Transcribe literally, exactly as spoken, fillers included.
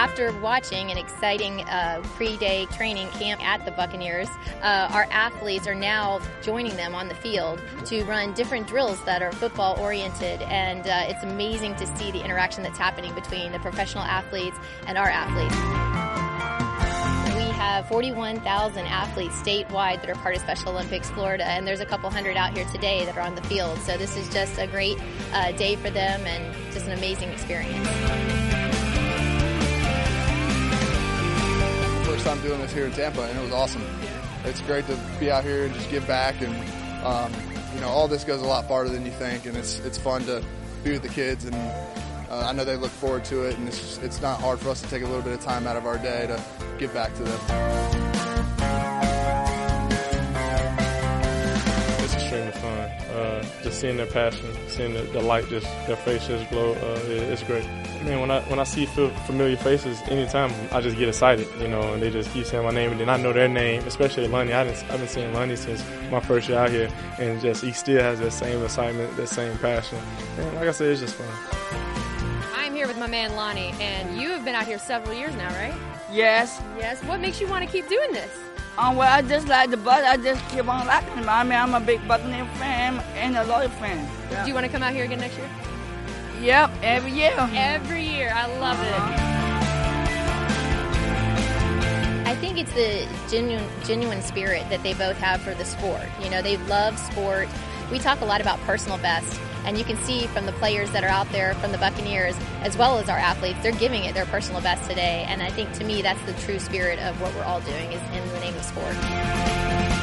after watching an exciting uh, pre-day training camp at the Buccaneers, uh, our athletes are now joining them on the field to run different drills that are football oriented, and uh, it's amazing to see the interaction that's happening between the professional athletes and our athletes. We have forty-one thousand athletes statewide that are part of Special Olympics Florida, and there's a couple hundred out here today that are on the field. So this is just a great uh, day for them and just an amazing experience. First time doing this here in Tampa, and it was awesome. It's great to be out here and just give back, and um, you know, all this goes a lot farther than you think, and it's it's fun to be with the kids, and uh, I know they look forward to it, and it's just, it's not hard for us to take a little bit of time out of our day to give back to them. It's extremely fun. Uh, just seeing their passion, seeing the, the light, just their faces glow. Uh, it, it's great. Man, when I when I see familiar faces, anytime I just get excited, you know, and they just keep saying my name, and then I know their name, especially Lonnie. I didn't, I've been seeing Lonnie since my first year out here, and just he still has that same excitement, that same passion. And like I said, it's just fun. I'm here with my man Lonnie, and you have been out here several years now, right? Yes. Yes. What makes you want to keep doing this? Um, well, I just like the Bucs. I just keep on liking them. I mean, I'm a big Buccaneer fan and a loyal fan. Yeah. Do you want to come out here again next year? Yep, every year. Every year. I love uh-huh. it. I think it's the genuine, genuine spirit that they both have for the sport. You know, they love sport. We talk a lot about personal best, and you can see from the players that are out there from the Buccaneers, as well as our athletes, they're giving it their personal best today. And I think, to me, that's the true spirit of what we're all doing, is in the name of sport.